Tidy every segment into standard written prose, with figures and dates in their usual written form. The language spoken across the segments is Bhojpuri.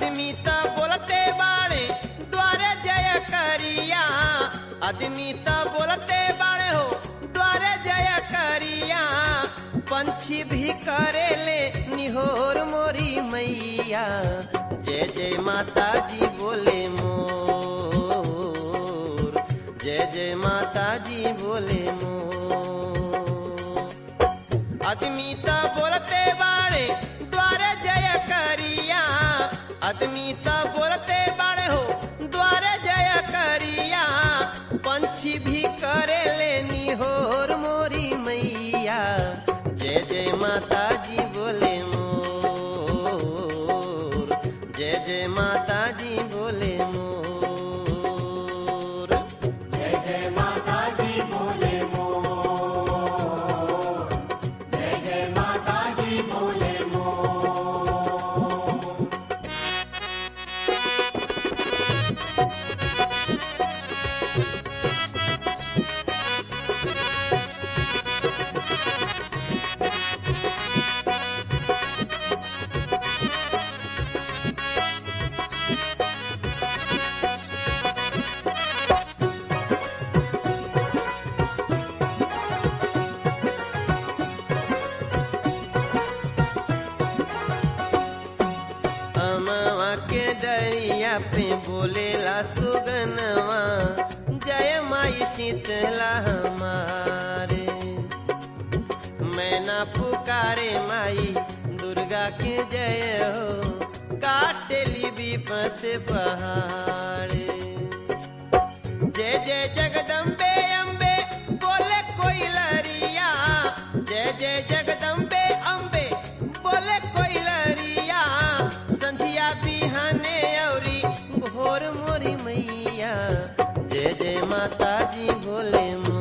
आदमी त बोलते बाड़े द्वारे जय करिया, आदमी त बोलते बाड़े हो द्वारे जय करिया, पंछी भी करेले निहोर मोरी मैया, जय जय माता जी बोले मोर, जय जय माता जी बोले मोर। आदमी त बोलते बाड़े द्वारे जय करिया, आदमी त बोलते बाड़े हो द्वारे जय करिया, पंछी भी करेले निहोर मोरी मैया, जय जय माता जी बोले मोर, जय जय माता जी बोले मोर। जय जय माता जी बोले मोर, जय जय माता जी बोले मोर। अमवा के दरिया पे बोलेला सुगनवा, जय माई शीतला हमारे, मैना पुकारे माई दुर्गा के जय हो, काटेली विपत पहाड़े। जय जय जगदम्बे अम्बे बोले कोई लरिया, जय जय जगदम्बे अम्बे बोले कोई लरिया, संझिया बिहाने औरी भोर मोरी मैया, जय जय माता जी बोले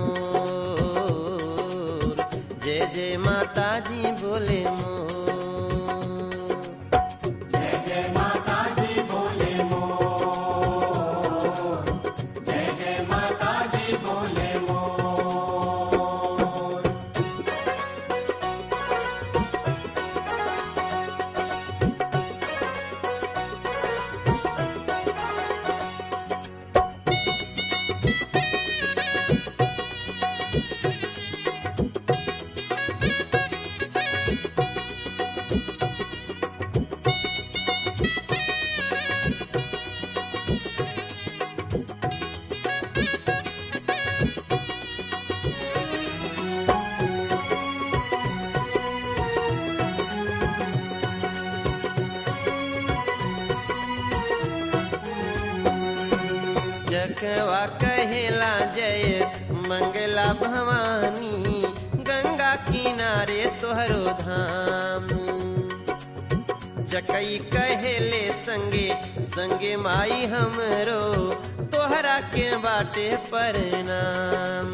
मोर, जय जय माता जी बोले मोर। जय जय माता जी बोले मोर, जय जय माता जी बोले मोर। जखवा कहेला जय मंगला भवानी, गंगा किनारे तोहरो धाम, जकई कहेले संगे संगे माई हमरो, तोहरा के बाटे प्रणाम।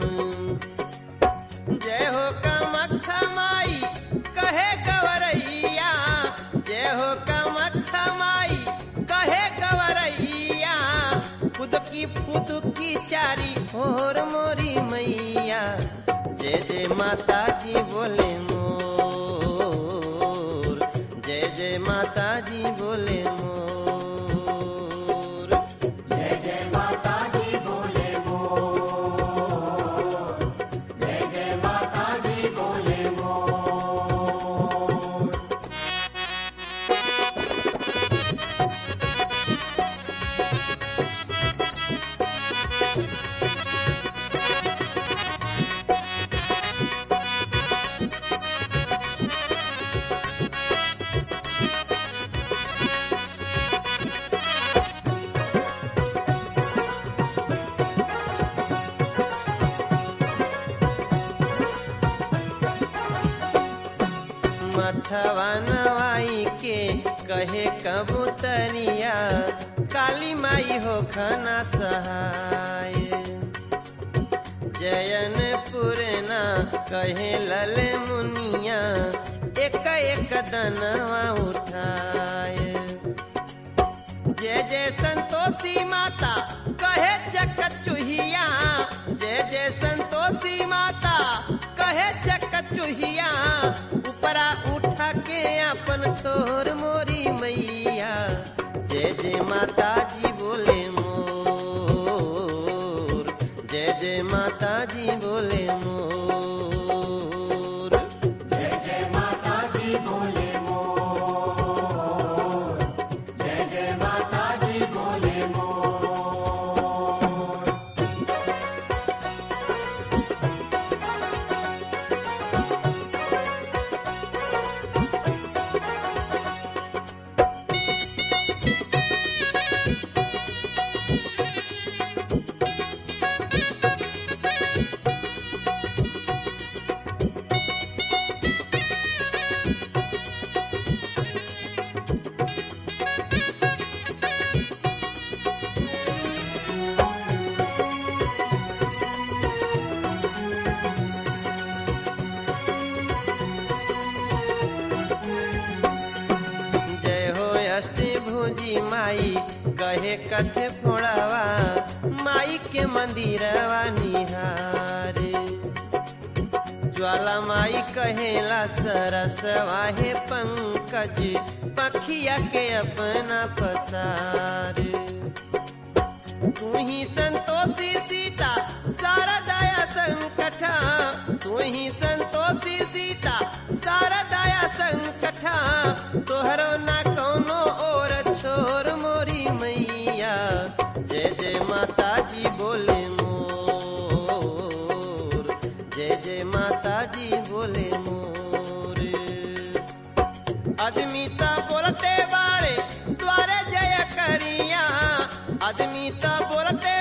जय हो कामाख्या माई कहे गवरैया, जय हो कामाख्या माई कहे गवरैया, फुदकी फुदकी चारी ओर मोरी मैया, जय जय माता जी बोले मोर, जय जय माता जी बोले मोर। जय जय माता जी बोले मोर, जय जय माता जी बोले मोर। मथवा नवाई के कहे कबूतरिया, काली माई हो खाना सहाय, जयन पुरना कहे लल मुनिया, एक एक दनवा उठाए। जय जय संतोषी माता कहे चकचुहिया, जय जय संतोषी माता कहे चकचुहिया, ऊपरा उठा के अपन ठोर मोरी मैया, जय कहे कठ फोड़ावा माई के मंदिरवा निहारे ज्वाला माई कहेला सरसवा हे पंकज पखिया के अपना पसारे तू ही संतोषी सीता शारदाया संकटा तू ही संतोषी सीता शारदाया संकटा तोहरो ना कौनो और छोर मोरी मैया जय जय माता जी बोले मोर जय जय माता जी बोले मोर आदमी ता बोलते बाड़े द्वारे जय करिया आदमी ता बोलते